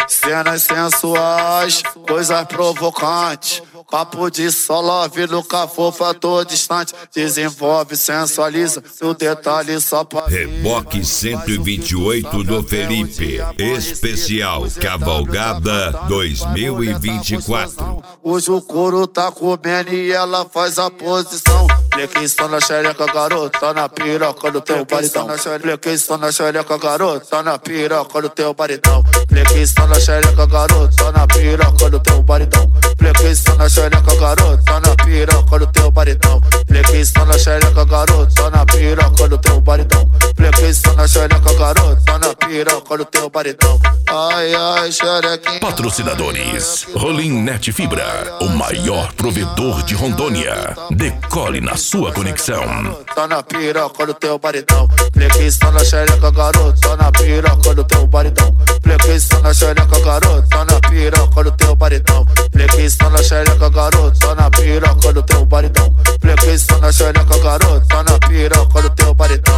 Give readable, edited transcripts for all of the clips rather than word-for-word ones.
Cenas sensuais, coisas provocantes. Papo de só love, nunca fofa, tô distante. Desenvolve, sensualiza, o detalhe só pra Reboque 128 do Felipe. Especial Cavalgada 2024. Hoje o couro tá comendo e ela faz a posição. Flequinho na xereca, garota, na piroca do teu baritão. Flequinho na xereca, garota, na piroca do teu baritão. Flequinho na xereca, garota, na piroca do teu baritão. Flequinho na xereca, garota, na piroca do teu baritão. Flequinho na xereca, garota, na piroca do teu baritão. Flequinho na xereca, garota, na piroca do teu baritão. Ai, ai, xerequinha. Patrocinadores: Rolim Net Fibra, o maior provedor de Rondônia. Decole na sua conexão. Tá na piroca do teu baritão. Flequinho na xereca, garota, na piroca do teu baritão. Flequinho na xereca, garota, na piroca do teu baritão. Flequinho na xereca, garota, na piroca do teu baritão. Flequinho na xereca, garota, na piroca do teu baritão.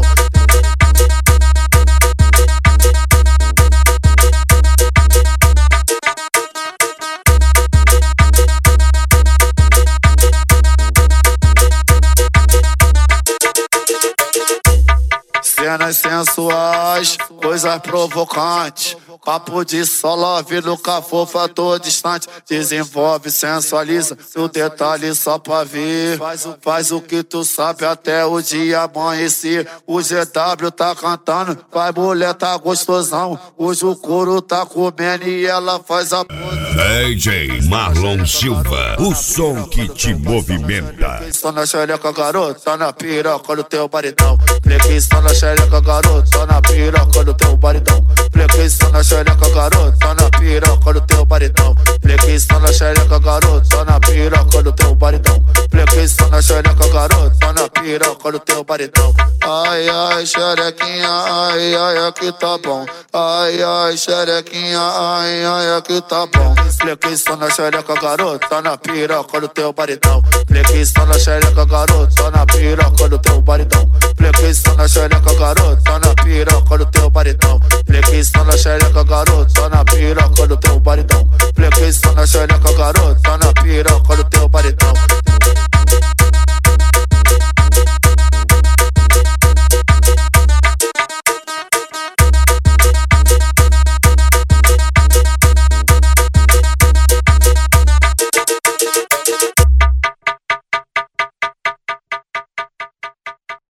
Cenas sensuais, coisas provocantes. Papo de só love, nunca fofa, tô distante. Desenvolve, sensualiza, o detalhe só pra ver. Faz o que tu sabe até o dia amanhecer. O GW tá cantando, vai mulher tá gostosão. Hoje o couro tá comendo e ela faz a posição. DJ Marlon Silva, o som que te movimenta. Flequinho na xereca, garota, na piroca do teu baritão. Flequinho na xereca, garota, na piroca do teu baritão. Flequinho na xereca, garota, na piroca do teu baritão. Flequinho na xereca, garota, na piroca do teu baritão. Flequinho na xereca, garota, na piroca do teu baritão. Ai, ai, xerequinha, ai, ai, aqui tá bom. Ai, ai, xerequinha, ai, ai, aqui tá bom. Flequinho na xereca, garota, na piroca do teu baritão. Flequinho na xereca, garota, na piroca do teu baritão. Flequinho na xereca, garota, na piroca do teu baritão. Flequinho na xereca, garota, na piroca do teu baritão. Flequinho na xereca, garota, na piroca do teu baritão.